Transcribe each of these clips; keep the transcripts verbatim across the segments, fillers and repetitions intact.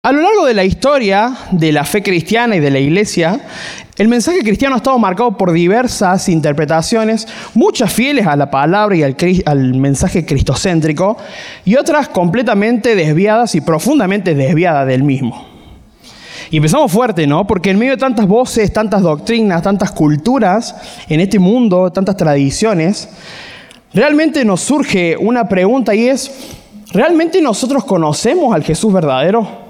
A lo largo de la historia de la fe cristiana y de la iglesia, el mensaje cristiano ha estado marcado por diversas interpretaciones, muchas fieles a la palabra y al, al mensaje cristocéntrico, y otras completamente desviadas y profundamente desviadas del mismo. Y empezamos fuerte, ¿no? Porque en medio de tantas voces, tantas doctrinas, tantas culturas en este mundo, tantas tradiciones, realmente nos surge una pregunta y es, ¿realmente nosotros conocemos al Jesús verdadero?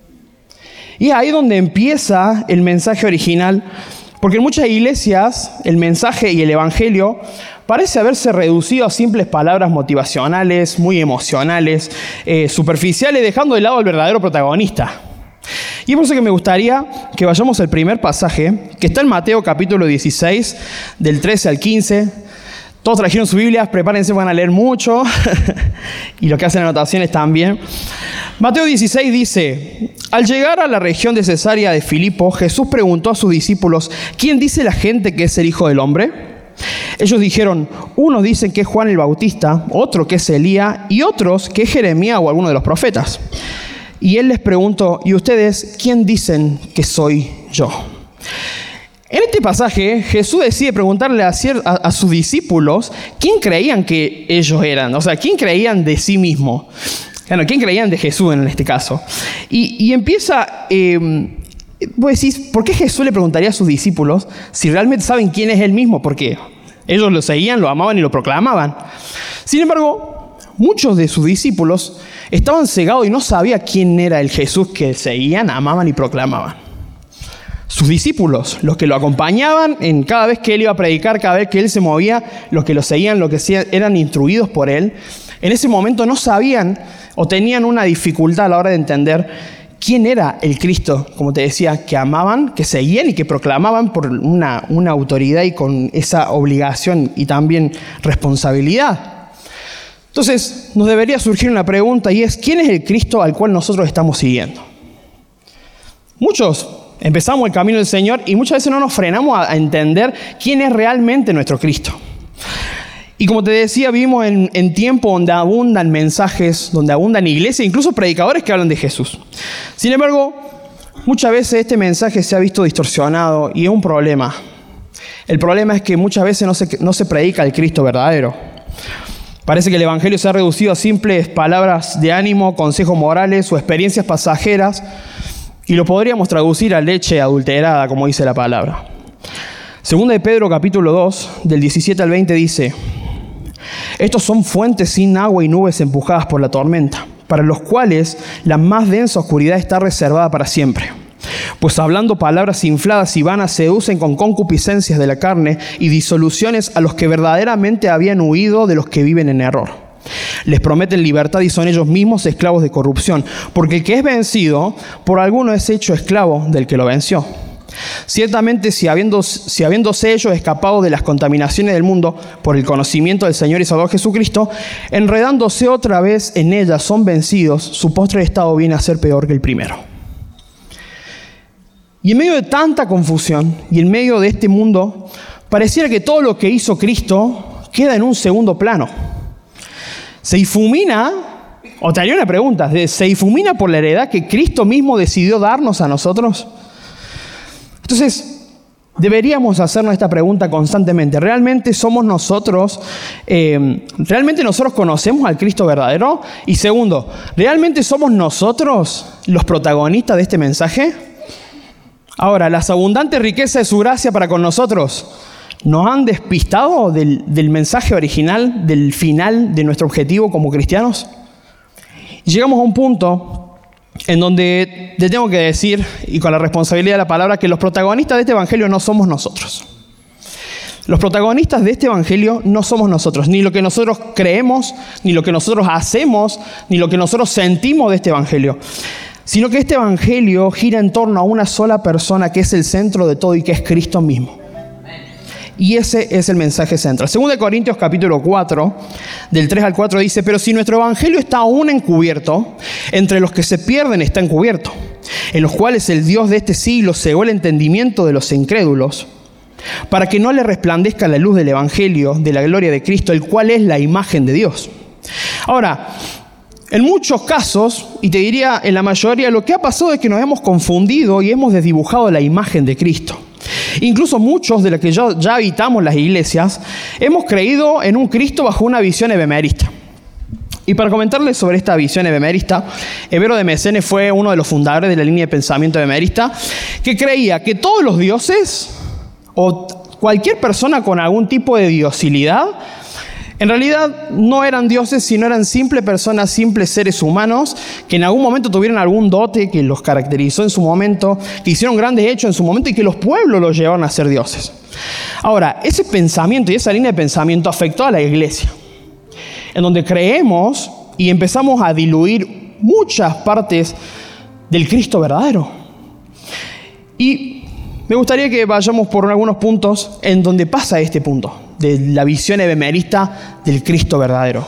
Y es ahí donde empieza el mensaje original, porque en muchas iglesias el mensaje y el evangelio parece haberse reducido a simples palabras motivacionales, muy emocionales, eh, superficiales, dejando de lado al verdadero protagonista. Y es por eso que me gustaría que vayamos al primer pasaje, que está en Mateo capítulo dieciséis, del trece al quince. Todos trajeron sus Biblias, prepárense, van a leer mucho, y los que hacen anotaciones también. Mateo dieciséis dice, al llegar a la región de Cesarea de Filipo, Jesús preguntó a sus discípulos, ¿quién dice la gente que es el Hijo del Hombre? Ellos dijeron, unos dicen que es Juan el Bautista, otro que es Elías, y otros que es Jeremías o alguno de los profetas. Y él les preguntó, ¿y ustedes quién dicen que soy yo? En este pasaje, Jesús decide preguntarle a, a, a sus discípulos quién creían que ellos eran, o sea, quién creían de sí mismo. Bueno, quién creían de Jesús en este caso. Y, y empieza, eh, vos decís, ¿por qué Jesús le preguntaría a sus discípulos si realmente saben quién es él mismo? Porque ellos lo seguían, lo amaban y lo proclamaban. Sin embargo, muchos de sus discípulos estaban cegados y no sabían quién era el Jesús que seguían, amaban y proclamaban. Sus discípulos, los que lo acompañaban en cada vez que él iba a predicar, cada vez que él se movía, los que lo seguían, los que eran instruidos por él, en ese momento no sabían o tenían una dificultad a la hora de entender quién era el Cristo, como te decía, que amaban, que seguían y que proclamaban por una, una autoridad y con esa obligación y también responsabilidad. Entonces, nos debería surgir una pregunta y es, ¿quién es el Cristo al cual nosotros estamos siguiendo? Muchos empezamos el camino del Señor y muchas veces no nos frenamos a entender quién es realmente nuestro Cristo. Y como te decía, vivimos en, en tiempo donde abundan mensajes, donde abundan iglesias, incluso predicadores que hablan de Jesús. Sin embargo, muchas veces este mensaje se ha visto distorsionado y es un problema. El problema es que muchas veces no se, no se predica el Cristo verdadero. Parece que el evangelio se ha reducido a simples palabras de ánimo, consejos morales o experiencias pasajeras, y lo podríamos traducir a leche adulterada, como dice la palabra. Segunda de Pedro, capítulo dos, del diecisiete al veinte, dice, estos son fuentes sin agua y nubes empujadas por la tormenta, para los cuales la más densa oscuridad está reservada para siempre. Pues hablando palabras infladas y vanas seducen con concupiscencias de la carne y disoluciones a los que verdaderamente habían huido de los que viven en error. Les prometen libertad y son ellos mismos esclavos de corrupción, porque el que es vencido, por alguno es hecho esclavo del que lo venció. Ciertamente, si, habiendo, si habiéndose ellos escapado de las contaminaciones del mundo por el conocimiento del Señor y Salvador Jesucristo, enredándose otra vez en ellas son vencidos, su postre estado viene a ser peor que el primero. Y en medio de tanta confusión y en medio de este mundo, pareciera que todo lo que hizo Cristo queda en un segundo plano. Se difumina, o te haría una pregunta, ¿se difumina por la heredad que Cristo mismo decidió darnos a nosotros? Entonces, deberíamos hacernos esta pregunta constantemente. ¿Realmente somos nosotros, eh, realmente nosotros conocemos al Cristo verdadero? Y segundo, ¿realmente somos nosotros los protagonistas de este mensaje? Ahora, las abundantes riquezas de su gracia para con nosotros nos han despistado del, del mensaje original, del final de nuestro objetivo como cristianos. Y llegamos a un punto en donde te tengo que decir, y con la responsabilidad de la palabra, que los protagonistas de este evangelio no somos nosotros. Los protagonistas de este evangelio no somos nosotros, ni lo que nosotros creemos, ni lo que nosotros hacemos, ni lo que nosotros sentimos de este evangelio, sino que este evangelio gira en torno a una sola persona que es el centro de todo y que es Cristo mismo. Y ese es el mensaje central. Segunda de Corintios capítulo cuatro, del tres al cuatro dice, pero si nuestro evangelio está aún encubierto, entre los que se pierden está encubierto, en los cuales el Dios de este siglo cegó el entendimiento de los incrédulos, para que no le resplandezca la luz del evangelio de la gloria de Cristo, el cual es la imagen de Dios. Ahora, En muchos casos, y te diría en la mayoría, lo que ha pasado es que nos hemos confundido y hemos desdibujado la imagen de Cristo. Incluso muchos de los que ya, ya habitamos las iglesias, hemos creído en un Cristo bajo una visión ebemerista. Y para comentarles sobre esta visión ebemerista, Hebero de Mesene fue uno de los fundadores de la línea de pensamiento ebemerista, que creía que todos los dioses, o cualquier persona con algún tipo de diosilidad, en realidad no eran dioses, sino eran simples personas, simples seres humanos, que en algún momento tuvieron algún dote que los caracterizó en su momento, que hicieron grandes hechos en su momento y que los pueblos los llevaron a ser dioses. Ahora, ese pensamiento y esa línea de pensamiento afectó a la iglesia, en donde creemos y empezamos a diluir muchas partes del Cristo verdadero. Y me gustaría que vayamos por algunos puntos en donde pasa este punto de la visión ebemerista del Cristo verdadero.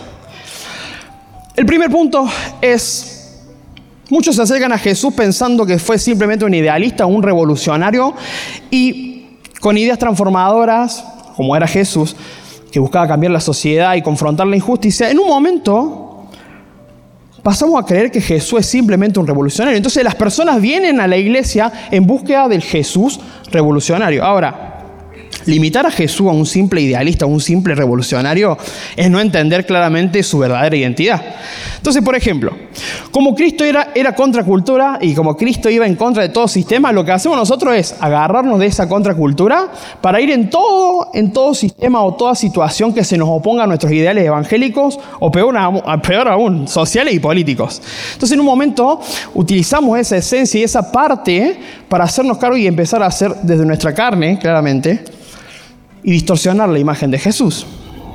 El primer punto es, muchos se acercan a Jesús pensando que fue simplemente un idealista, un revolucionario, y con ideas transformadoras, como era Jesús, que buscaba cambiar la sociedad y confrontar la injusticia, en un momento pasamos a creer que Jesús es simplemente un revolucionario. Entonces las personas vienen a la iglesia en búsqueda del Jesús revolucionario. Ahora, limitar a Jesús a un simple idealista, a un simple revolucionario, es no entender claramente su verdadera identidad. Entonces, por ejemplo, como Cristo era, era contracultura y como Cristo iba en contra de todo sistema, lo que hacemos nosotros es agarrarnos de esa contracultura para ir en todo, en todo sistema o toda situación que se nos oponga a nuestros ideales evangélicos o peor, peor aún, sociales y políticos. Entonces, en un momento, utilizamos esa esencia y esa parte para hacernos cargo y empezar a hacer desde nuestra carne, claramente, y distorsionar la imagen de Jesús.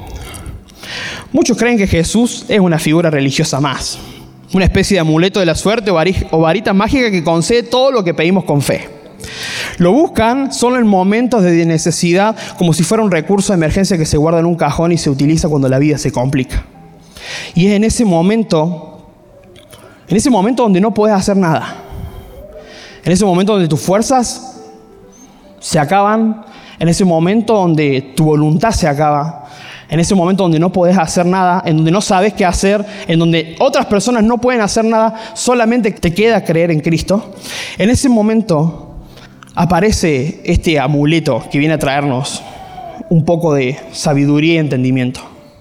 Muchos creen que Jesús es una figura religiosa más, una especie de amuleto de la suerte o varita mágica que concede todo lo que pedimos con fe. Lo buscan solo en momentos de necesidad, como si fuera un recurso de emergencia que se guarda en un cajón y se utiliza cuando la vida se complica. Y es en ese momento, en ese momento donde no puedes hacer nada, en ese momento donde tus fuerzas se acaban, en ese momento donde tu voluntad se acaba, en ese momento donde no podés hacer nada, en donde no sabes qué hacer, en donde otras personas no pueden hacer nada, solamente te queda creer en Cristo. En ese momento aparece este amuleto que viene a traernos un poco de sabiduría y entendimiento.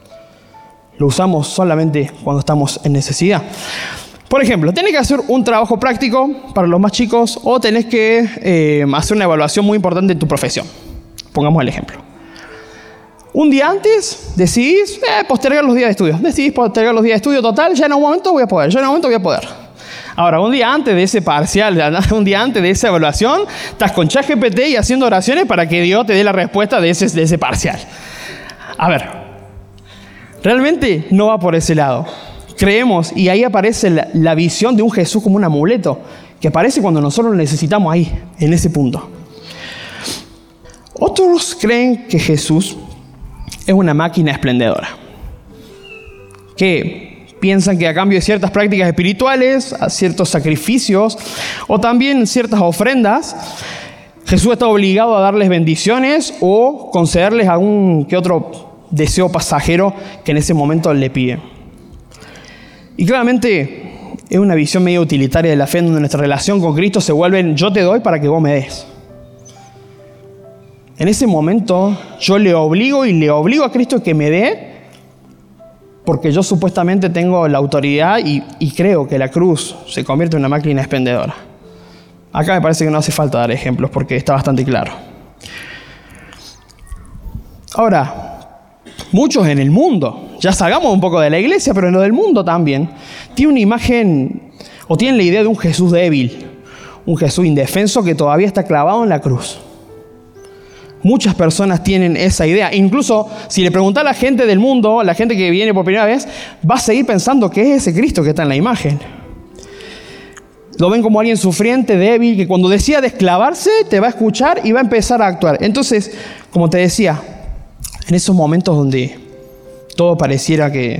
Lo usamos solamente cuando estamos en necesidad. Por ejemplo, tenés que hacer un trabajo práctico para los más chicos o tenés que eh, hacer una evaluación muy importante en tu profesión. Pongamos el ejemplo. Un día antes decidís eh, postergar los días de estudio. Decidís postergar los días de estudio total, ya en un momento voy a poder, ya en un momento voy a poder. Ahora, un día antes de ese parcial, un día antes de esa evaluación, estás con ChatGPT y haciendo oraciones para que Dios te dé la respuesta de ese, de ese parcial. A ver, realmente no va por ese lado. Creemos, y ahí aparece la, la visión de un Jesús como un amuleto, que aparece cuando nosotros lo necesitamos ahí, en ese punto. Otros creen que Jesús es una máquina esplendedora, que piensan que a cambio de ciertas prácticas espirituales, a ciertos sacrificios o también ciertas ofrendas, Jesús está obligado a darles bendiciones o concederles algún que otro deseo pasajero que en ese momento le pide. Y claramente es una visión medio utilitaria de la fe, en donde nuestra relación con Cristo se vuelve en yo te doy para que vos me des. En ese momento yo le obligo y le obligo a Cristo que me dé, porque yo supuestamente tengo la autoridad y, y creo que la cruz se convierte en una máquina expendedora. Acá me parece que no hace falta dar ejemplos porque está bastante claro. Ahora, muchos en el mundo, ya salgamos un poco de la iglesia, pero en lo del mundo también, tienen una imagen o tienen la idea de un Jesús débil, un Jesús indefenso que todavía está clavado en la cruz. Muchas personas tienen esa idea. Incluso si le preguntas a la gente del mundo, la gente que viene por primera vez, va a seguir pensando que es ese Cristo que está en la imagen. Lo ven como alguien sufriente, débil, que cuando decida desclavarse te va a escuchar y va a empezar a actuar. Entonces, como te decía, en esos momentos donde todo pareciera que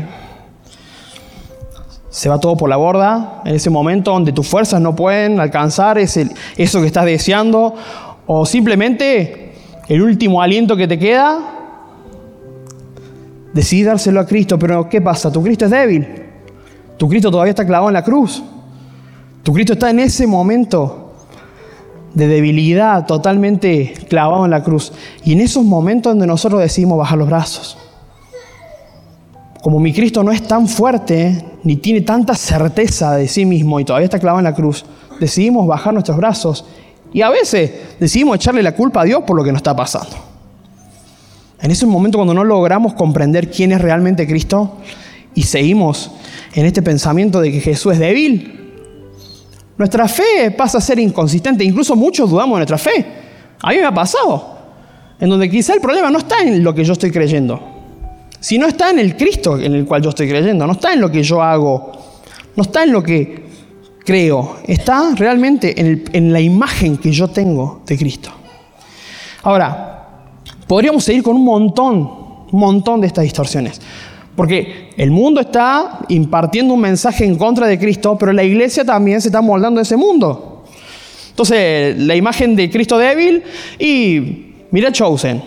se va todo por la borda, en ese momento donde tus fuerzas no pueden alcanzar ese, eso que estás deseando, o simplemente el último aliento que te queda, decidí dárselo a Cristo. Pero ¿qué pasa? Tu Cristo es débil. Tu Cristo todavía está clavado en la cruz. Tu Cristo está en ese momento de debilidad, totalmente clavado en la cruz. Y en esos momentos donde nosotros decidimos bajar los brazos. Como mi Cristo no es tan fuerte, ni tiene tanta certeza de sí mismo y todavía está clavado en la cruz, decidimos bajar nuestros brazos y a veces decidimos echarle la culpa a Dios por lo que nos está pasando. En ese momento cuando no logramos comprender quién es realmente Cristo y seguimos en este pensamiento de que Jesús es débil, nuestra fe pasa a ser inconsistente. Incluso muchos dudamos de nuestra fe. A mí me ha pasado. En donde quizá el problema no está en lo que yo estoy creyendo, sino está en el Cristo en el cual yo estoy creyendo. No está en lo que yo hago. No está en lo que creo. Está realmente en, el, en la imagen que yo tengo de Cristo. Ahora, podríamos seguir con un montón, un montón de estas distorsiones. Porque el mundo está impartiendo un mensaje en contra de Cristo, pero la iglesia también se está moldando ese mundo. Entonces, la imagen de Cristo débil y mira Chosen.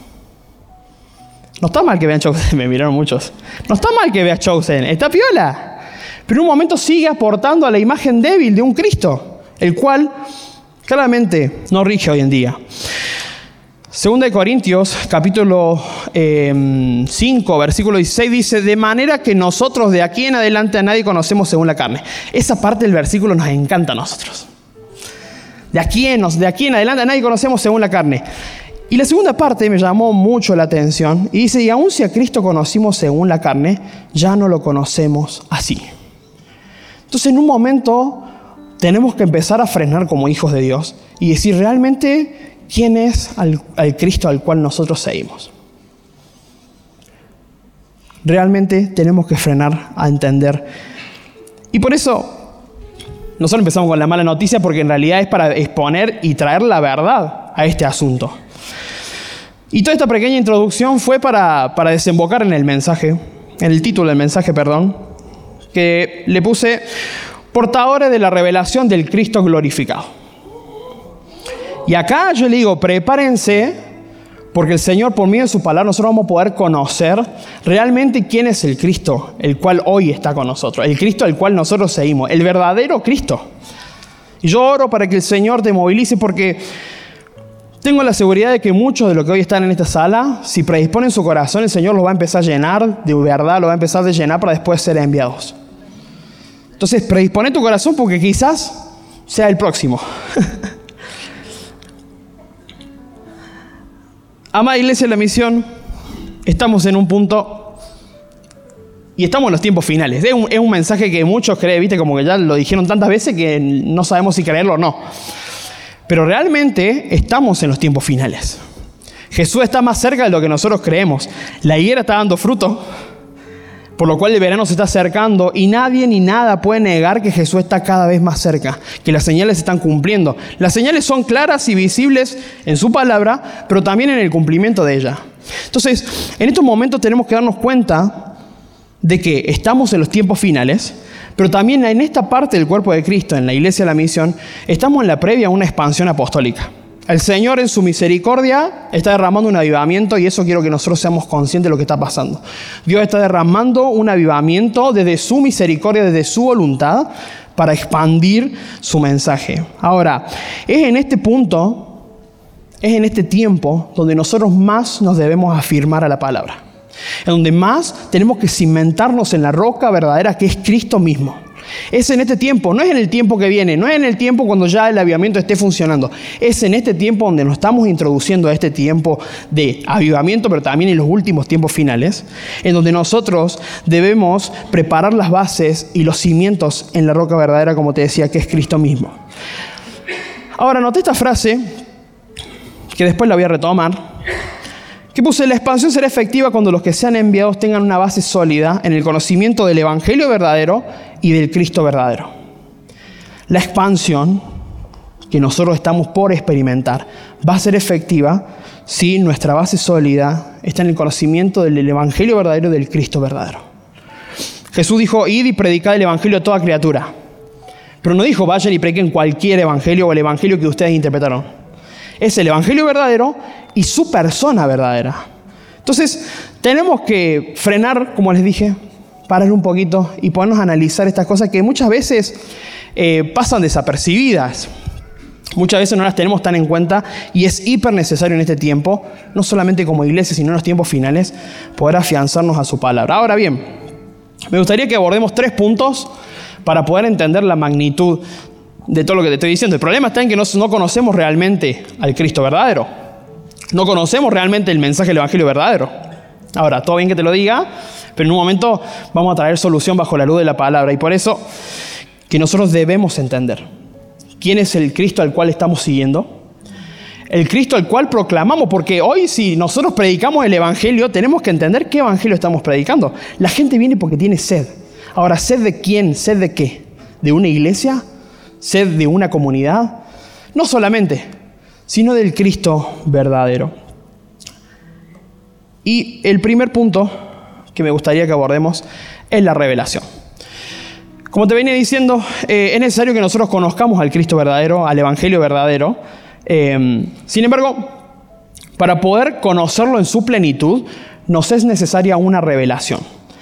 No está mal que vean Chosen, me miraron muchos. No está mal que veas Chosen, está piola. Pero en un momento sigue aportando a la imagen débil de un Cristo, el cual claramente no rige hoy en día. Segunda de Corintios, capítulo eh, cinco, versículo dieciséis, dice: de manera que nosotros de aquí en adelante a nadie conocemos según la carne. Esa parte del versículo nos encanta a nosotros. De aquí en, de aquí en adelante a nadie conocemos según la carne. Y la segunda parte me llamó mucho la atención y dice: y aun si a Cristo conocimos según la carne, ya no lo conocemos así. Entonces en un momento tenemos que empezar a frenar como hijos de Dios y decir realmente quién es al, al Cristo al cual nosotros seguimos. Realmente tenemos que frenar a entender. Y por eso nosotros empezamos con la mala noticia, porque en realidad es para exponer y traer la verdad a este asunto. Y toda esta pequeña introducción fue para, para desembocar en el mensaje, en el título del mensaje, perdón, que le puse: portadores de la revelación del Cristo glorificado. Y acá yo le digo, prepárense, porque el Señor, por medio de su palabra, nosotros vamos a poder conocer realmente quién es el Cristo, el cual hoy está con nosotros, el Cristo al cual nosotros seguimos, el verdadero Cristo. Y yo oro para que el Señor te movilice, porque tengo la seguridad de que muchos de los que hoy están en esta sala, si predisponen su corazón, el Señor los va a empezar a llenar de verdad, los va a empezar a llenar para después ser enviados. Entonces, predispone tu corazón, porque quizás sea el próximo. Amada Iglesia de la Misión, estamos en un punto y estamos en los tiempos finales. Es un, es un mensaje que muchos creen, viste, como que ya lo dijeron tantas veces que no sabemos si creerlo o no. Pero realmente estamos en los tiempos finales. Jesús está más cerca de lo que nosotros creemos. La higuera está dando fruto, por lo cual el verano se está acercando y nadie ni nada puede negar que Jesús está cada vez más cerca, que las señales se están cumpliendo. Las señales son claras y visibles en su palabra, pero también en el cumplimiento de ella. Entonces, en estos momentos tenemos que darnos cuenta de que estamos en los tiempos finales, pero también en esta parte del cuerpo de Cristo, en la Iglesia de la Misión, estamos en la previa a una expansión apostólica. El Señor en su misericordia está derramando un avivamiento, y eso quiero que nosotros seamos conscientes de lo que está pasando. Dios está derramando un avivamiento desde su misericordia, desde su voluntad, para expandir su mensaje. Ahora, es en este punto, es en este tiempo donde nosotros más nos debemos afirmar a la palabra. En donde más tenemos que cimentarnos en la roca verdadera que es Cristo mismo. Es en este tiempo, no es en el tiempo que viene, no es en el tiempo cuando ya el avivamiento esté funcionando. Es en este tiempo donde nos estamos introduciendo a este tiempo de avivamiento, pero también en los últimos tiempos finales, en donde nosotros debemos preparar las bases y los cimientos en la roca verdadera, como te decía, que es Cristo mismo. Ahora, noté esta frase, que después la voy a retomar, que puse: la expansión será efectiva cuando los que sean enviados tengan una base sólida en el conocimiento del Evangelio verdadero y del Cristo verdadero. La expansión que nosotros estamos por experimentar va a ser efectiva si nuestra base sólida está en el conocimiento del Evangelio verdadero y del Cristo verdadero. Jesús dijo: id y predicad el Evangelio a toda criatura. Pero no dijo: vayan y prediquen cualquier evangelio o el evangelio que ustedes interpretaron. Es el Evangelio verdadero y su persona verdadera. Entonces, tenemos que frenar, como les dije, parar un poquito y ponernos a analizar estas cosas que muchas veces eh, pasan desapercibidas. Muchas veces no las tenemos tan en cuenta y es hiper necesario en este tiempo, no solamente como iglesia, sino en los tiempos finales, poder afianzarnos a su palabra. Ahora bien, me gustaría que abordemos tres puntos para poder entender la magnitud de todo lo que te estoy diciendo. El problema está en que no, no conocemos realmente al Cristo verdadero. No conocemos realmente el mensaje del Evangelio verdadero. Ahora, todo bien que te lo diga, pero en un momento vamos a traer solución bajo la luz de la palabra. Y por eso que nosotros debemos entender quién es el Cristo al cual estamos siguiendo, el Cristo al cual proclamamos, porque hoy si nosotros predicamos el Evangelio, tenemos que entender qué Evangelio estamos predicando. La gente viene porque tiene sed. Ahora, ¿sed de quién? ¿Sed de qué? ¿De una iglesia? ¿Sed de una comunidad? No solamente, sino del Cristo verdadero. Y el primer punto que me gustaría que abordemos es la revelación. Como te venía diciendo, eh, es necesario que nosotros conozcamos al Cristo verdadero, al Evangelio verdadero. Eh, sin embargo, para poder conocerlo en su plenitud, nos es necesaria una revelación.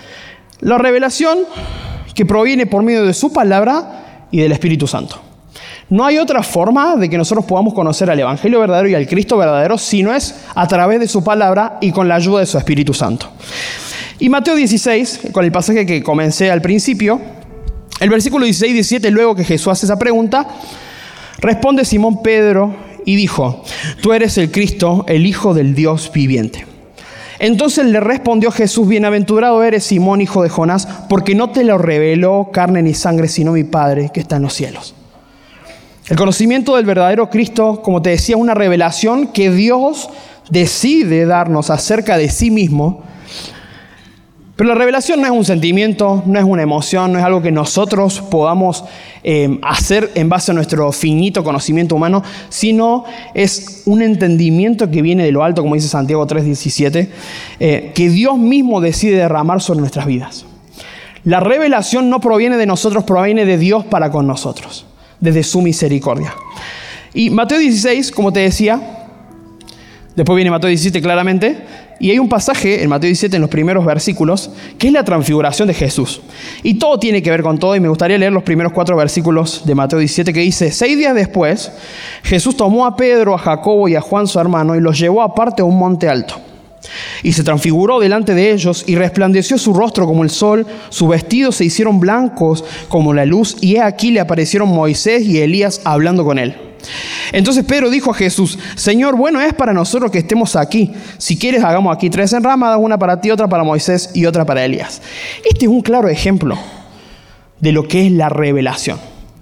La revelación que proviene por medio de su palabra y del Espíritu Santo. No hay otra forma de que nosotros podamos conocer al Evangelio verdadero y al Cristo verdadero si no es a través de su palabra y con la ayuda de su Espíritu Santo. Y Mateo dieciséis, con el pasaje que comencé al principio, el versículo dieciséis y diecisiete, luego que Jesús hace esa pregunta, responde Simón Pedro y dijo: tú eres el Cristo, el Hijo del Dios viviente. Entonces le respondió Jesús: bienaventurado eres, Simón, hijo de Jonás, porque no te lo reveló carne ni sangre, sino mi Padre que está en los cielos. El conocimiento del verdadero Cristo, como te decía, es una revelación que Dios decide darnos acerca de sí mismo. Pero la revelación no es un sentimiento, no es una emoción, no es algo que nosotros podamos eh, hacer en base a nuestro finito conocimiento humano, sino es un entendimiento que viene de lo alto, como dice Santiago tres diecisiete, eh, que Dios mismo decide derramar sobre nuestras vidas. La revelación no proviene de nosotros, proviene de Dios para con nosotros, desde su misericordia. Y Mateo dieciséis, como te decía, después viene Mateo diecisiete claramente, y hay un pasaje en Mateo diecisiete, en los primeros versículos, que es la transfiguración de Jesús. Y todo tiene que ver con todo, y me gustaría leer los primeros cuatro versículos de Mateo diecisiete, que dice: seis días después, Jesús tomó a Pedro, a Jacobo y a Juan su hermano, y los llevó aparte a un monte alto. Y se transfiguró delante de ellos, y resplandeció su rostro como el sol, sus vestidos se hicieron blancos como la luz, y he aquí le aparecieron Moisés y Elías hablando con él. Entonces Pedro dijo a Jesús: Señor, bueno es para nosotros que estemos aquí. Si quieres, hagamos aquí tres enramadas, una para ti, otra para Moisés y otra para Elías. Este es un claro ejemplo de lo que es la revelación.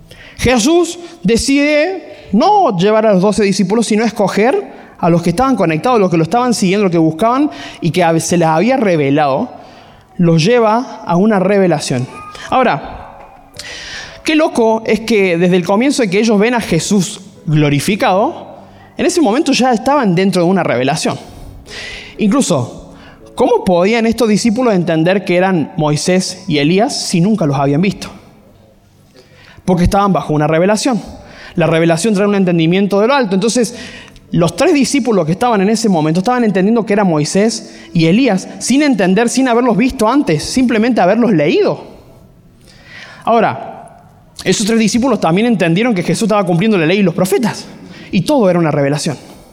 Jesús decide no llevar a los doce discípulos, sino escoger a los que estaban conectados, los que lo estaban siguiendo, los que buscaban y que se les había revelado, los lleva a una revelación. Ahora, qué loco es que desde el comienzo de que ellos ven a Jesús glorificado, en ese momento ya estaban dentro de una revelación. Incluso, ¿cómo podían estos discípulos entender que eran Moisés y Elías si nunca los habían visto? Porque estaban bajo una revelación. La revelación trae un entendimiento de lo alto. Entonces, los tres discípulos que estaban en ese momento estaban entendiendo que eran Moisés y Elías sin entender, sin haberlos visto antes, simplemente haberlos leído. Ahora, esos tres discípulos también entendieron que Jesús estaba cumpliendo la ley y los profetas. Y todo era una revelación.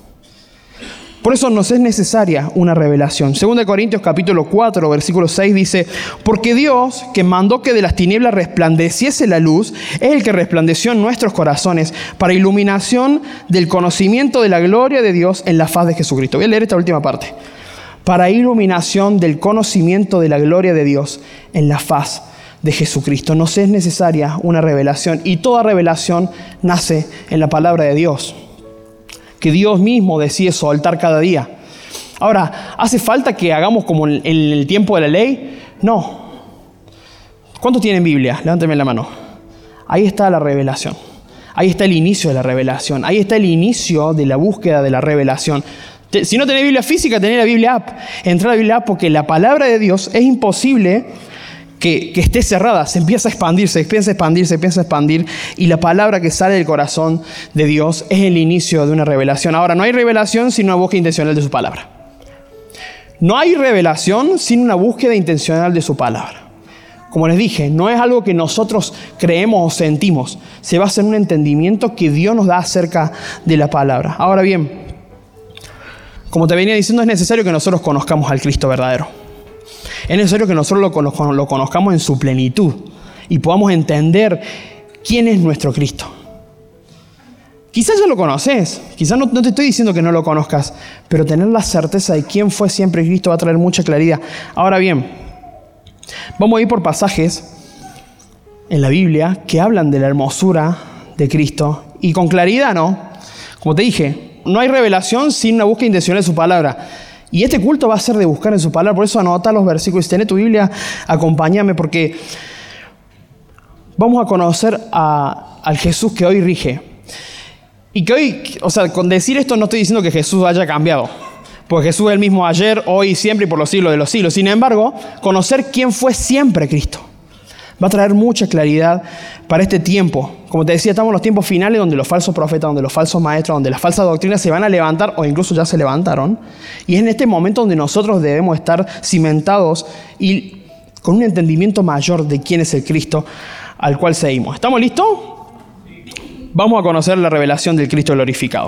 Por eso nos es necesaria una revelación. Segunda de Corintios capítulo cuatro, versículo seis dice: porque Dios, que mandó que de las tinieblas resplandeciese la luz, es el que resplandeció en nuestros corazones para iluminación del conocimiento de la gloria de Dios en la faz de Jesucristo. Voy a leer esta última parte. Para iluminación del conocimiento de la gloria de Dios en la faz de Jesucristo. Nos es necesaria una revelación, y toda revelación nace en la palabra de Dios, que Dios mismo decide soltar cada día. Ahora, ¿hace falta que hagamos como en el tiempo de la ley? No. ¿Cuántos tienen Biblia? Levántame la mano. Ahí está la revelación. Ahí está el inicio de la revelación. Ahí está el inicio de la búsqueda de la revelación. Si no tenés Biblia física, tenés la Biblia app. Entra a la Biblia app, porque la palabra de Dios es imposible Que, que esté cerrada, se empieza a expandir, se empieza a expandir, se empieza a expandir, y la palabra que sale del corazón de Dios es el inicio de una revelación. Ahora, no hay revelación sin una búsqueda intencional de su palabra. No hay revelación sin una búsqueda intencional de su palabra. Como les dije, no es algo que nosotros creemos o sentimos. Se basa en un entendimiento que Dios nos da acerca de la palabra. Ahora bien, como te venía diciendo, es necesario que nosotros conozcamos al Cristo verdadero. Es necesario que nosotros lo, lo conozcamos en su plenitud y podamos entender quién es nuestro Cristo. Quizás ya lo conoces, quizás no, no te estoy diciendo que no lo conozcas, pero tener la certeza de quién fue siempre Cristo va a traer mucha claridad. Ahora bien, vamos a ir por pasajes en la Biblia que hablan de la hermosura de Cristo y con claridad, ¿no? Como te dije, no hay revelación sin una búsqueda intencional de su palabra. Y este culto va a ser de buscar en su palabra, por eso anota los versículos. Si tenés tu Biblia, acompáñame porque vamos a conocer a, al Jesús que hoy rige. Y que hoy, o sea, con decir esto no estoy diciendo que Jesús haya cambiado. Porque Jesús es el mismo ayer, hoy y siempre y por los siglos de los siglos. Sin embargo, conocer quién fue siempre Cristo va a traer mucha claridad para este tiempo. Como te decía, estamos en los tiempos finales donde los falsos profetas, donde los falsos maestros, donde las falsas doctrinas se van a levantar o incluso ya se levantaron. Y es en este momento donde nosotros debemos estar cimentados y con un entendimiento mayor de quién es el Cristo al cual seguimos. ¿Estamos listos? Vamos a conocer la revelación del Cristo glorificado.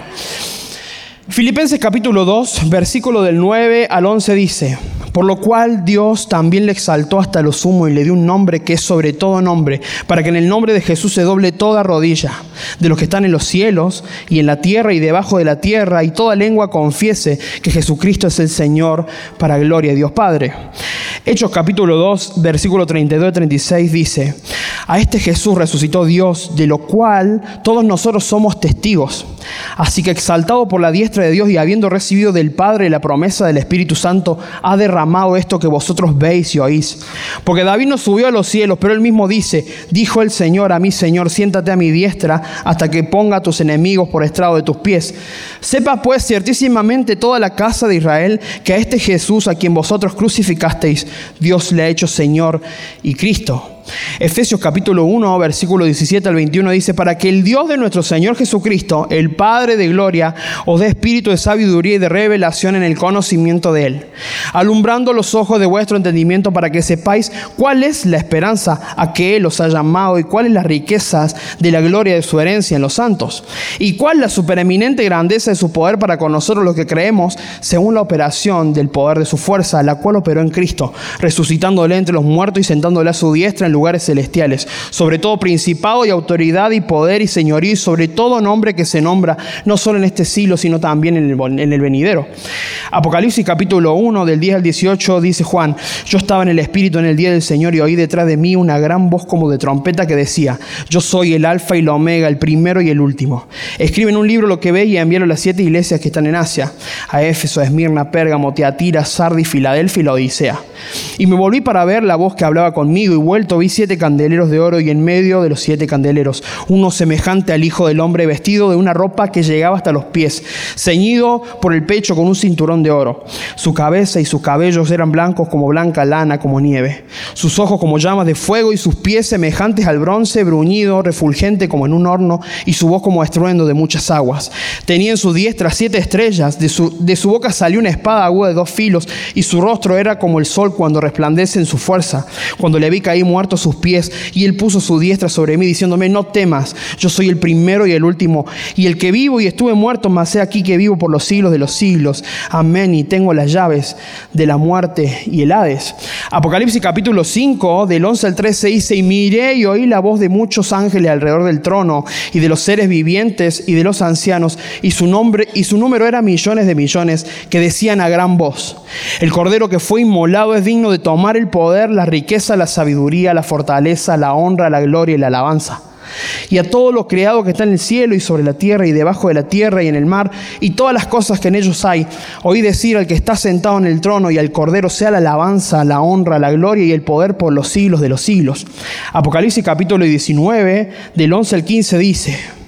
Filipenses capítulo dos, versículo del nueve al once dice: por lo cual Dios también le exaltó hasta lo sumo y le dio un nombre que es sobre todo nombre, para que en el nombre de Jesús se doble toda rodilla, de los que están en los cielos y en la tierra y debajo de la tierra, y toda lengua confiese que Jesucristo es el Señor, para gloria de Dios Padre. Hechos capítulo dos, versículo treinta y dos y treinta y seis dice: a este Jesús resucitó Dios, de lo cual todos nosotros somos testigos. Así que exaltado por la diestra de Dios y habiendo recibido del Padre la promesa del Espíritu Santo, ha derramado esto que vosotros veis y oís. Porque David no subió a los cielos, pero él mismo dice: dijo el Señor a mi Señor, siéntate a mi diestra hasta que ponga a tus enemigos por estrado de tus pies. Sepa pues ciertísimamente toda la casa de Israel que a este Jesús a quien vosotros crucificasteis, Dios le ha hecho Señor y Cristo. Efesios capítulo uno, versículo diecisiete al veintiuno dice: para que el Dios de nuestro Señor Jesucristo, el Padre de gloria, os dé espíritu de sabiduría y de revelación en el conocimiento de Él, alumbrando los ojos de vuestro entendimiento, para que sepáis cuál es la esperanza a que Él os ha llamado y cuáles las riquezas de la gloria de su herencia en los santos, y cuál la supereminente grandeza de su poder para con nosotros los que creemos, según la operación del poder de su fuerza, la cual operó en Cristo, resucitándole entre los muertos y sentándole a su diestra en lugares celestiales, sobre todo principado y autoridad y poder y señorío, y sobre todo nombre que se nombra, no solo en este siglo, sino también en el, en el venidero. Apocalipsis capítulo uno, del diez al dieciocho, dice Juan: yo estaba en el Espíritu en el día del Señor, y oí detrás de mí una gran voz como de trompeta que decía: yo soy el Alfa y la Omega, el primero y el último. Escribe en un libro lo que ve y envíalo a las siete iglesias que están en Asia: a Éfeso, a Esmirna, Pérgamo, Tiatira, Sardis, Filadelfia y la Odisea. Y me volví para ver la voz que hablaba conmigo, y vuelto vi siete candeleros de oro, y en medio de los siete candeleros uno semejante al Hijo del Hombre, vestido de una ropa que llegaba hasta los pies, ceñido por el pecho con un cinturón de oro. Su cabeza y sus cabellos eran blancos como blanca lana, como nieve. Sus ojos como llamas de fuego, y sus pies semejantes al bronce bruñido, refulgente como en un horno, y su voz como estruendo de muchas aguas. Tenía en su diestra siete estrellas, de su, de su boca salió una espada aguda de dos filos, y su rostro era como el sol cuando resplandece en su fuerza. Cuando le vi caí muerto a sus pies, y él puso su diestra sobre mí, diciéndome: no temas, yo soy el primero y el último, y el que vivo, y estuve muerto, mas he aquí que vivo por los siglos de los siglos. Amén, y tengo las llaves de la muerte y el Hades. Apocalipsis capítulo cinco, del once al trece dice: y miré y oí la voz de muchos ángeles alrededor del trono, y de los seres vivientes y de los ancianos, y su nombre y su número era millones de millones, que decían a gran voz: el Cordero que fue inmolado es digno de tomar el poder, la riqueza, la sabiduría, la fortaleza, la honra, la gloria y la alabanza. Y a todo lo creado que está en el cielo y sobre la tierra y debajo de la tierra y en el mar, y todas las cosas que en ellos hay, oí decir al que está sentado en el trono y al Cordero sea la alabanza, la honra, la gloria y el poder por los siglos de los siglos. Apocalipsis capítulo diecinueve, del once al quince dice: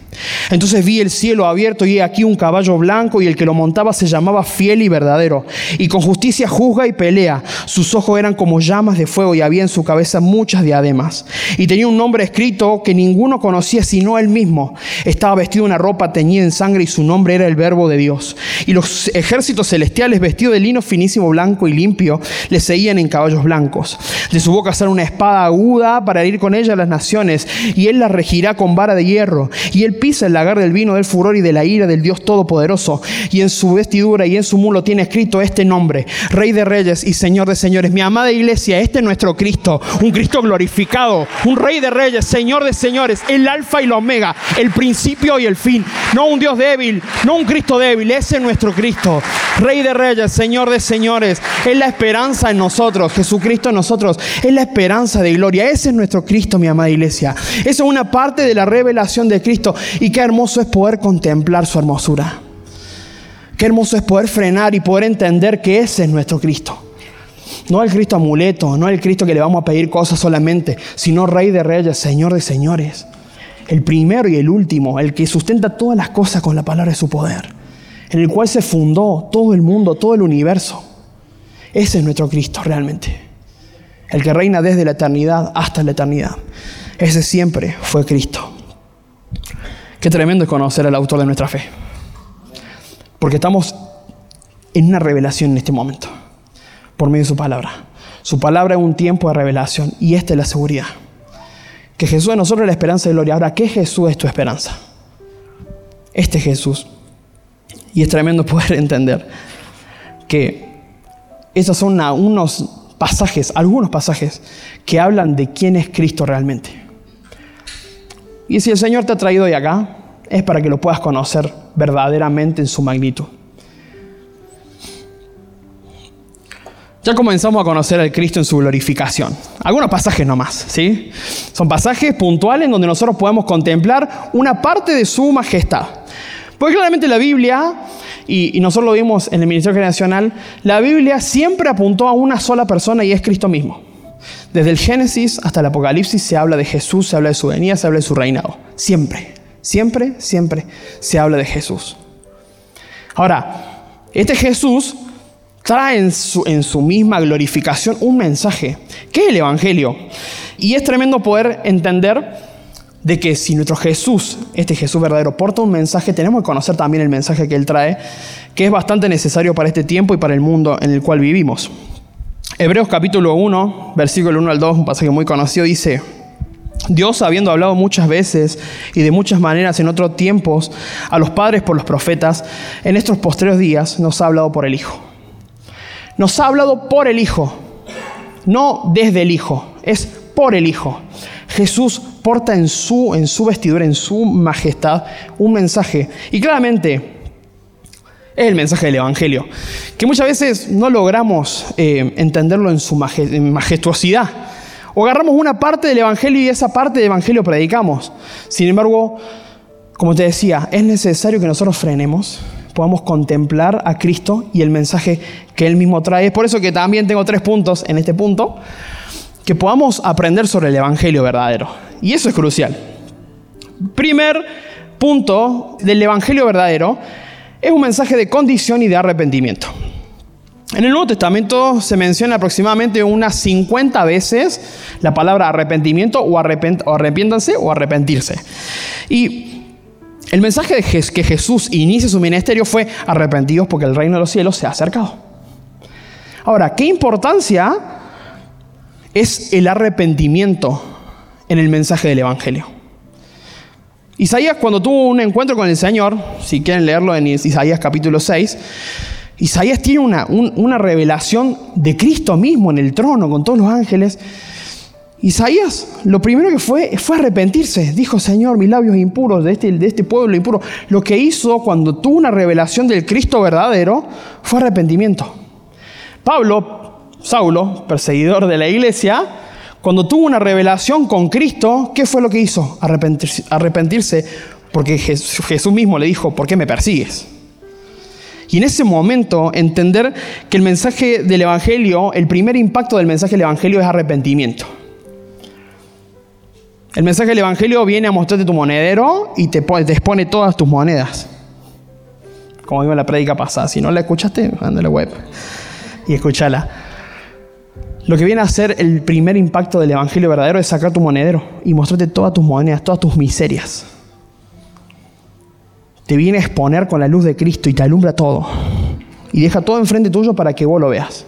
Entonces vi el cielo abierto y he aquí un caballo blanco, y el que lo montaba se llamaba Fiel y Verdadero, y con justicia juzga y pelea. Sus ojos eran como llamas de fuego y había en su cabeza muchas diademas. Y tenía un nombre escrito que ninguno conocía sino él mismo. Estaba vestido de una ropa teñida en sangre y su nombre era el Verbo de Dios. Y los ejércitos celestiales, vestidos de lino finísimo, blanco y limpio, le seguían en caballos blancos. De su boca sale una espada aguda para herir con ella a las naciones, y él la regirá con vara de hierro. Y él pisa el lagar del vino del furor y de la ira del Dios Todopoderoso. Y en su vestidura y en su mulo tiene escrito este nombre: Rey de Reyes y Señor de Señores. Mi amada iglesia, este es nuestro Cristo, un Cristo glorificado, un Rey de Reyes, Señor de Señores, el Alfa y el Omega, el principio y el fin. No un Dios débil, no un Cristo débil, ese es nuestro Cristo. Rey de Reyes, Señor de Señores, es la esperanza en nosotros. Jesucristo en nosotros es la esperanza de gloria. Ese es nuestro Cristo, mi amada iglesia. Esa es una parte de la revelación de Cristo. Y qué hermoso es poder contemplar su hermosura. Qué hermoso es poder frenar y poder entender que ese es nuestro Cristo. No el Cristo amuleto, no el Cristo que le vamos a pedir cosas solamente, sino Rey de Reyes, Señor de Señores. El primero y el último, el que sustenta todas las cosas con la palabra de su poder, en el cual se fundó todo el mundo, todo el universo. Ese es nuestro Cristo realmente. El que reina desde la eternidad hasta la eternidad. Ese siempre fue Cristo. Qué tremendo es conocer al autor de nuestra fe. Porque estamos en una revelación en este momento, por medio de su palabra. Su palabra es un tiempo de revelación y esta es la seguridad. Que Jesús de nosotros es la esperanza de gloria. Ahora, ¿qué Jesús es tu esperanza? Este Jesús. Y es tremendo poder entender que esos son una, unos pasajes, algunos pasajes que hablan de quién es Cristo realmente. Y si el Señor te ha traído de acá, es para que lo puedas conocer verdaderamente en su magnitud. Ya comenzamos a conocer al Cristo en su glorificación. Algunos pasajes nomás, ¿sí? Son pasajes puntuales donde nosotros podemos contemplar una parte de su majestad. Porque claramente la Biblia, y, y nosotros lo vimos en el Ministerio Generacional, la Biblia siempre apuntó a una sola persona y es Cristo mismo. Desde el Génesis hasta el Apocalipsis se habla de Jesús, se habla de su venida, se habla de su reinado. Siempre, siempre, siempre se habla de Jesús. Ahora, este Jesús trae en su, en su misma glorificación un mensaje, que es el Evangelio. Y es tremendo poder entender de que si nuestro Jesús, este Jesús verdadero, porta un mensaje, tenemos que conocer también el mensaje que Él trae, que es bastante necesario para este tiempo y para el mundo en el cual vivimos. Hebreos capítulo uno, versículo uno al dos, un pasaje muy conocido, dice: Dios, habiendo hablado muchas veces y de muchas maneras en otros tiempos a los padres por los profetas, en estos postreros días nos ha hablado por el Hijo. Nos ha hablado por el Hijo, no desde el Hijo, es por el Hijo. Jesús porta en su, en su vestidura, en su majestad, un mensaje. Y claramente es el mensaje del Evangelio, que muchas veces no logramos eh, entenderlo en su majestuosidad. O agarramos una parte del Evangelio y esa parte del Evangelio predicamos. Sin embargo, como te decía, es necesario que nosotros frenemos, podamos contemplar a Cristo y el mensaje que Él mismo trae. Es por eso que también tengo tres puntos en este punto, que podamos aprender sobre el Evangelio verdadero. Y eso es crucial. Primer punto del Evangelio verdadero es un mensaje de condición y de arrepentimiento. En el Nuevo Testamento se menciona aproximadamente unas cincuenta veces la palabra arrepentimiento o, arrepent- o arrepiéntanse o arrepentirse. Y el mensaje de Je- que Jesús inicia su ministerio fue: arrepentidos porque el reino de los cielos se ha acercado. Ahora, ¿qué importancia es el arrepentimiento en el mensaje del Evangelio? Isaías, cuando tuvo un encuentro con el Señor, si quieren leerlo en Isaías capítulo seis, Isaías tiene una, un, una revelación de Cristo mismo en el trono con todos los ángeles. Isaías lo primero que fue fue arrepentirse. Dijo: Señor, mis labios impuros de este, de este pueblo impuro. Lo que hizo cuando tuvo una revelación del Cristo verdadero fue arrepentimiento. Pablo, Saulo, perseguidor de la iglesia, cuando tuvo una revelación con Cristo, ¿qué fue lo que hizo? Arrepentirse, arrepentirse porque Jesús, Jesús mismo le dijo: ¿por qué me persigues? Y en ese momento entender que el mensaje del Evangelio, el primer impacto del mensaje del Evangelio es arrepentimiento. El mensaje del Evangelio viene a mostrarte tu monedero y te, pone, te expone todas tus monedas. Como digo en la prédica pasada, si no la escuchaste, anda a la web y escúchala. Lo que viene a ser el primer impacto del Evangelio verdadero es sacar tu monedero y mostrarte todas tus monedas, todas tus miserias. Te viene a exponer con la luz de Cristo y te alumbra todo. Y deja todo enfrente tuyo para que vos lo veas.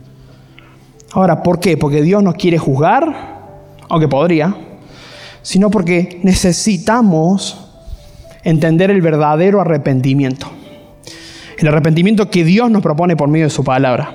Ahora, ¿por qué? Porque Dios nos quiere juzgar, aunque podría, sino porque necesitamos entender el verdadero arrepentimiento. El arrepentimiento que Dios nos propone por medio de su palabra.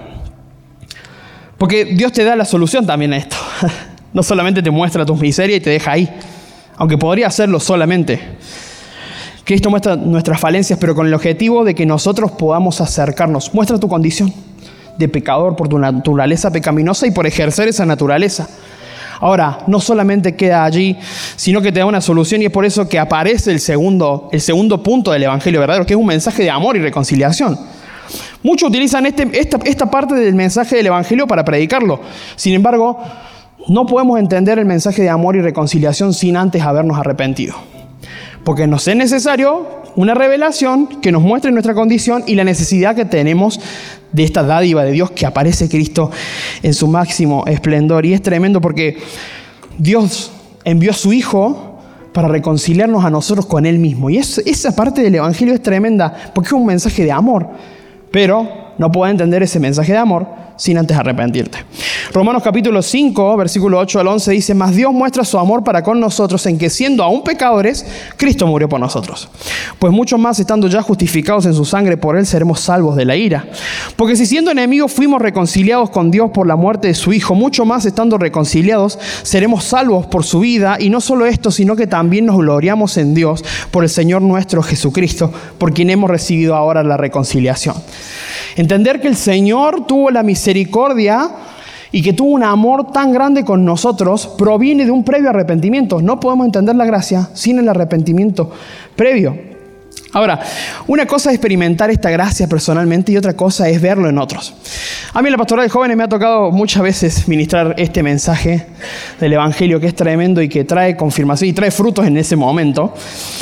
Porque Dios te da la solución también a esto. No solamente te muestra tus miserias y te deja ahí, aunque podría hacerlo solamente. Cristo muestra nuestras falencias, pero con el objetivo de que nosotros podamos acercarnos. Muestra tu condición de pecador por tu naturaleza pecaminosa y por ejercer esa naturaleza. Ahora, no solamente queda allí, sino que te da una solución, y es por eso que aparece el segundo, el segundo punto del Evangelio verdadero, que es un mensaje de amor y reconciliación. Muchos utilizan este, esta, esta parte del mensaje del Evangelio para predicarlo. Sin embargo, no podemos entender el mensaje de amor y reconciliación sin antes habernos arrepentido. Porque nos es necesario una revelación que nos muestre nuestra condición y la necesidad que tenemos de esta dádiva de Dios, que aparece Cristo en su máximo esplendor. Y es tremendo porque Dios envió a su Hijo para reconciliarnos a nosotros con Él mismo. Y es, esa parte del Evangelio es tremenda porque es un mensaje de amor. Pero no puedes entender ese mensaje de amor sin antes arrepentirte. Romanos capítulo cinco, versículo ocho al once dice: mas Dios muestra su amor para con nosotros en que, siendo aún pecadores, Cristo murió por nosotros. Pues mucho más, estando ya justificados en su sangre, por Él seremos salvos de la ira. Porque si siendo enemigos fuimos reconciliados con Dios por la muerte de su Hijo, mucho más, estando reconciliados, seremos salvos por su vida. Y no solo esto, sino que también nos gloriamos en Dios por el Señor nuestro Jesucristo, por quien hemos recibido ahora la reconciliación. Entender que el Señor tuvo la misericordia y que tuvo un amor tan grande con nosotros proviene de un previo arrepentimiento. No podemos entender la gracia sin el arrepentimiento previo. Ahora, una cosa es experimentar esta gracia personalmente y otra cosa es verlo en otros. A mí en la pastoral de jóvenes me ha tocado muchas veces ministrar este mensaje del Evangelio, que es tremendo y que trae confirmación y trae frutos en ese momento.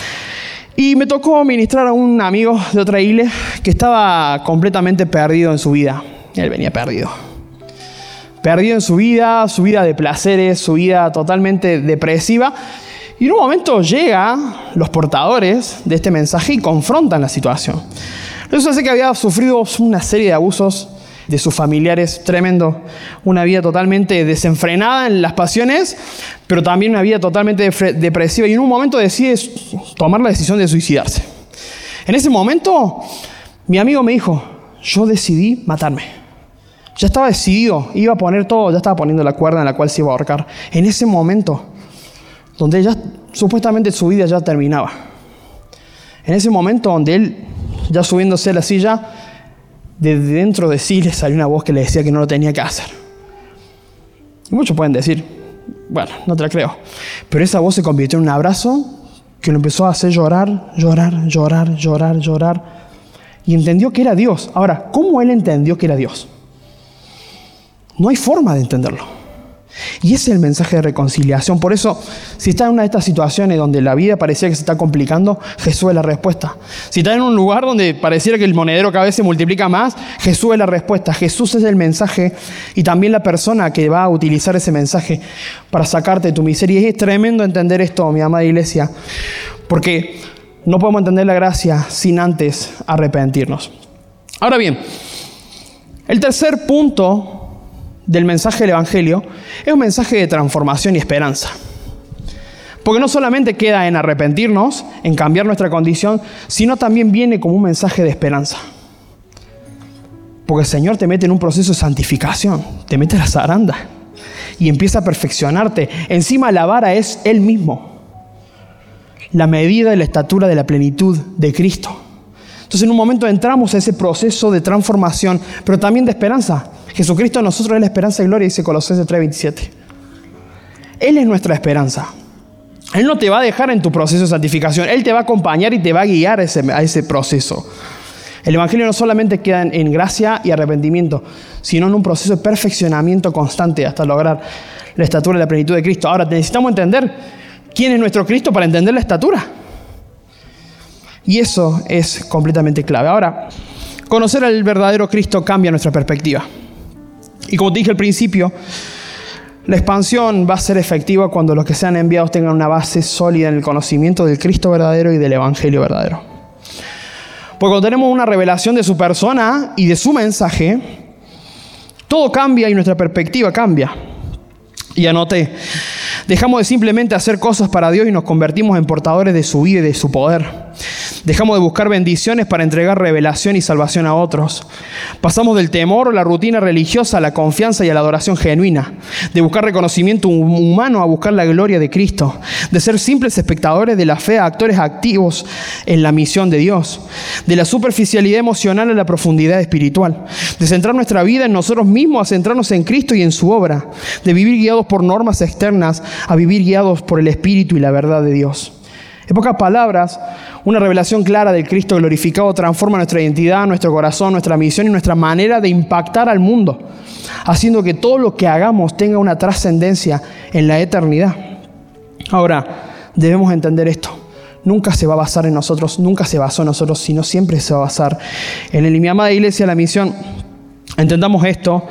Y me tocó ministrar a un amigo de otra iglesia que estaba completamente perdido en su vida. Él venía perdido. Perdido en su vida, su vida de placeres, su vida totalmente depresiva. Y en un momento llegan los portadores de este mensaje y confrontan la situación. Eso hace que había sufrido una serie de abusos de sus familiares, tremendo. Una vida totalmente desenfrenada en las pasiones, pero también una vida totalmente depresiva. Y en un momento decide tomar la decisión de suicidarse. En ese momento, mi amigo me dijo: yo decidí matarme. Ya estaba decidido, iba a poner todo, ya estaba poniendo la cuerda en la cual se iba a ahorcar. En ese momento, donde ya supuestamente su vida ya terminaba. En ese momento donde él, ya subiéndose a la silla, de dentro de sí le salió una voz que le decía que no lo tenía que hacer. Y muchos pueden decir: bueno, no te la creo. Pero esa voz se convirtió en un abrazo que lo empezó a hacer llorar, llorar, llorar, llorar, llorar. Y entendió que era Dios. Ahora, ¿cómo él entendió que era Dios? No hay forma de entenderlo. Y ese es el mensaje de reconciliación. Por eso, si estás en una de estas situaciones donde la vida parecía que se está complicando, Jesús es la respuesta. Si estás en un lugar donde pareciera que el monedero cada vez se multiplica más, Jesús es la respuesta. Jesús es el mensaje y también la persona que va a utilizar ese mensaje para sacarte de tu miseria. Y es tremendo entender esto, mi amada iglesia, porque no podemos entender la gracia sin antes arrepentirnos. Ahora bien, el tercer punto del mensaje del Evangelio es un mensaje de transformación y esperanza. Porque no solamente queda en arrepentirnos, en cambiar nuestra condición, sino también viene como un mensaje de esperanza. Porque el Señor te mete en un proceso de santificación, te mete a la zaranda y empieza a perfeccionarte. Encima la vara es Él mismo, la medida de la estatura de la plenitud de Cristo. Entonces en un momento entramos a ese proceso de transformación, pero también de esperanza. Jesucristo en nosotros es la esperanza y gloria, dice Colosenses tres veintisiete. Él es nuestra esperanza. Él no te va a dejar en tu proceso de santificación. Él te va a acompañar y te va a guiar a ese, a ese proceso. El Evangelio no solamente queda en, en gracia y arrepentimiento, sino en un proceso de perfeccionamiento constante hasta lograr la estatura y la plenitud de Cristo. Ahora, necesitamos entender quién es nuestro Cristo para entender la estatura. Y eso es completamente clave. Ahora, conocer al verdadero Cristo cambia nuestra perspectiva. Y como te dije al principio, la expansión va a ser efectiva cuando los que sean enviados tengan una base sólida en el conocimiento del Cristo verdadero y del Evangelio verdadero. Porque cuando tenemos una revelación de su persona y de su mensaje, todo cambia y nuestra perspectiva cambia. Y anoté, dejamos de simplemente hacer cosas para Dios y nos convertimos en portadores de su vida y de su poder. Dejamos de buscar bendiciones para entregar revelación y salvación a otros. Pasamos del temor o la rutina religiosa a la confianza y a la adoración genuina. De buscar reconocimiento humano a buscar la gloria de Cristo. De ser simples espectadores de la fe a actores activos en la misión de Dios. De la superficialidad emocional a la profundidad espiritual. De centrar nuestra vida en nosotros mismos a centrarnos en Cristo y en su obra. De vivir guiados por normas externas a vivir guiados por el Espíritu y la verdad de Dios. En pocas palabras, una revelación clara del Cristo glorificado transforma nuestra identidad, nuestro corazón, nuestra misión y nuestra manera de impactar al mundo, haciendo que todo lo que hagamos tenga una trascendencia en la eternidad. Ahora, debemos entender esto. Nunca se va a basar en nosotros, nunca se basó en nosotros, sino siempre se va a basar en él. Y mi amada iglesia, la misión, entendamos esto,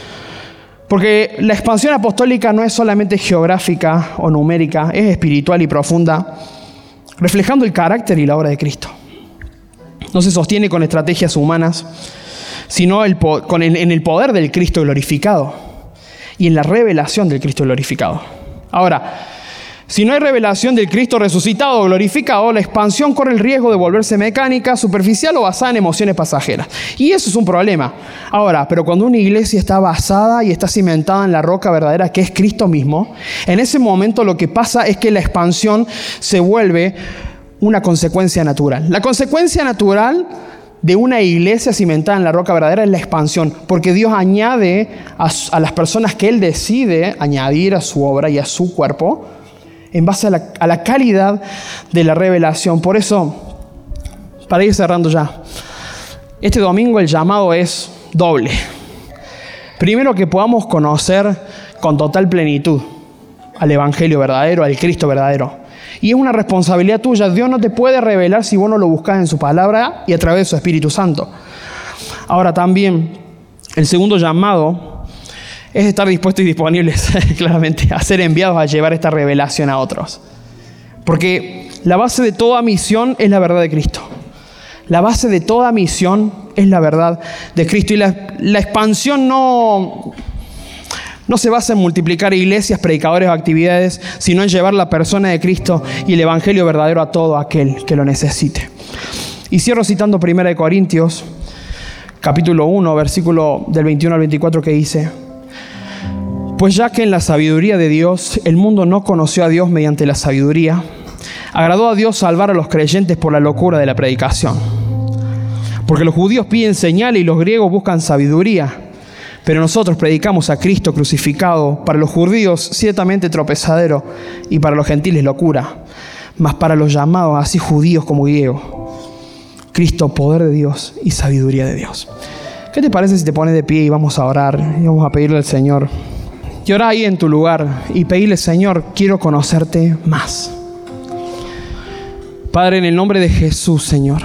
porque la expansión apostólica no es solamente geográfica o numérica, es espiritual y profunda, reflejando el carácter y la obra de Cristo. No se sostiene con estrategias humanas, sino el, con el, en el poder del Cristo glorificado y en la revelación del Cristo glorificado. Ahora, si no hay revelación del Cristo resucitado o glorificado, la expansión corre el riesgo de volverse mecánica, superficial o basada en emociones pasajeras. Y eso es un problema. Ahora, pero cuando una iglesia está basada y está cimentada en la roca verdadera que es Cristo mismo, en ese momento lo que pasa es que la expansión se vuelve una consecuencia natural. La consecuencia natural de una iglesia cimentada en la roca verdadera es la expansión, porque Dios añade a, a las personas que Él decide añadir a su obra y a su cuerpo, en base a la, a la calidad de la revelación. Por eso, para ir cerrando ya, este domingo el llamado es doble. Primero, que podamos conocer con total plenitud al Evangelio verdadero, al Cristo verdadero. Y es una responsabilidad tuya. Dios no te puede revelar si vos no lo buscas en su palabra y a través de su Espíritu Santo. Ahora también, el segundo llamado es estar dispuestos y disponibles, claramente, a ser enviados a llevar esta revelación a otros. Porque la base de toda misión es la verdad de Cristo. La base de toda misión es la verdad de Cristo. Y la, la expansión no, no se basa en multiplicar iglesias, predicadores o actividades, sino en llevar la persona de Cristo y el Evangelio verdadero a todo aquel que lo necesite. Y cierro citando primera de Corintios, capítulo uno, versículo del veintiuno al veinticuatro, que dice: pues ya que en la sabiduría de Dios el mundo no conoció a Dios mediante la sabiduría, agradó a Dios salvar a los creyentes por la locura de la predicación. Porque los judíos piden señales y los griegos buscan sabiduría, pero nosotros predicamos a Cristo crucificado, para los judíos ciertamente tropezadero y para los gentiles locura, mas para los llamados así judíos como griegos, Cristo poder de Dios y sabiduría de Dios. ¿Qué te parece si te pones de pie y vamos a orar y vamos a pedirle al Señor? Y orá ahí en tu lugar y pedirle: Señor, quiero conocerte más. Padre, en el nombre de Jesús, Señor.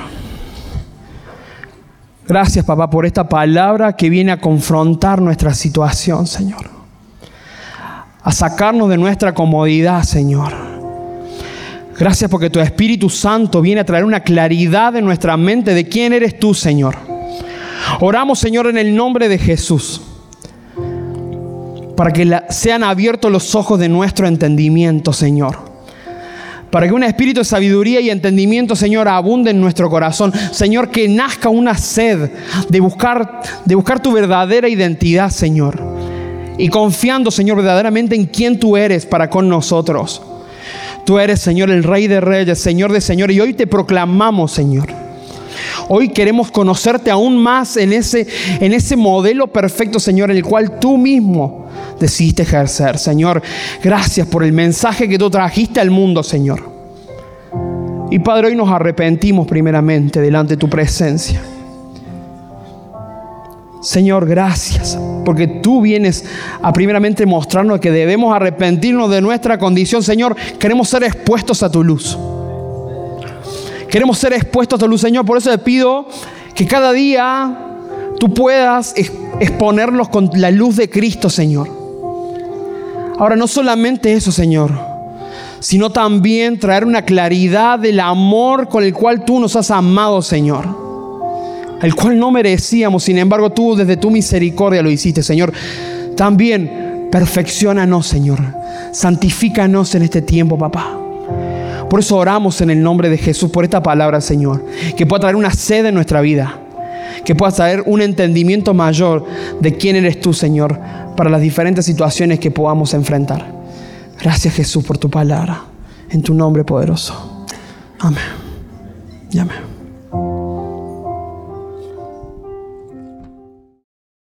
Gracias, papá, por esta palabra que viene a confrontar nuestra situación, Señor. A sacarnos de nuestra comodidad, Señor. Gracias porque tu Espíritu Santo viene a traer una claridad en nuestra mente de quién eres tú, Señor. Oramos, Señor, en el nombre de Jesús, para que la, sean abiertos los ojos de nuestro entendimiento, Señor. Para que un espíritu de sabiduría y entendimiento, Señor, abunde en nuestro corazón. Señor, que nazca una sed de buscar, de buscar tu verdadera identidad, Señor. Y confiando, Señor, verdaderamente en quién tú eres para con nosotros. Tú eres, Señor, el Rey de Reyes, Señor de Señores. Y hoy te proclamamos, Señor. Hoy queremos conocerte aún más en ese, en ese modelo perfecto, Señor, el cual tú mismo decidiste ejercer. Señor, gracias por el mensaje que tú trajiste al mundo, Señor. Y Padre, hoy nos arrepentimos primeramente delante de tu presencia. Señor, gracias, porque tú vienes a primeramente mostrarnos que debemos arrepentirnos de nuestra condición. Señor, queremos ser expuestos a tu luz. Queremos ser expuestos a tu luz, Señor. Por eso te pido que cada día tú puedas exponerlos con la luz de Cristo, Señor. Ahora, no solamente eso, Señor, sino también traer una claridad del amor con el cual tú nos has amado, Señor. El cual no merecíamos, sin embargo, tú desde tu misericordia lo hiciste, Señor. También perfecciónanos, Señor. Santifícanos en este tiempo, papá. Por eso oramos en el nombre de Jesús por esta palabra, Señor. Que pueda traer una sed en nuestra vida. Que pueda traer un entendimiento mayor de quién eres tú, Señor, para las diferentes situaciones que podamos enfrentar. Gracias, Jesús, por tu palabra. En tu nombre poderoso. Amén. Y amén.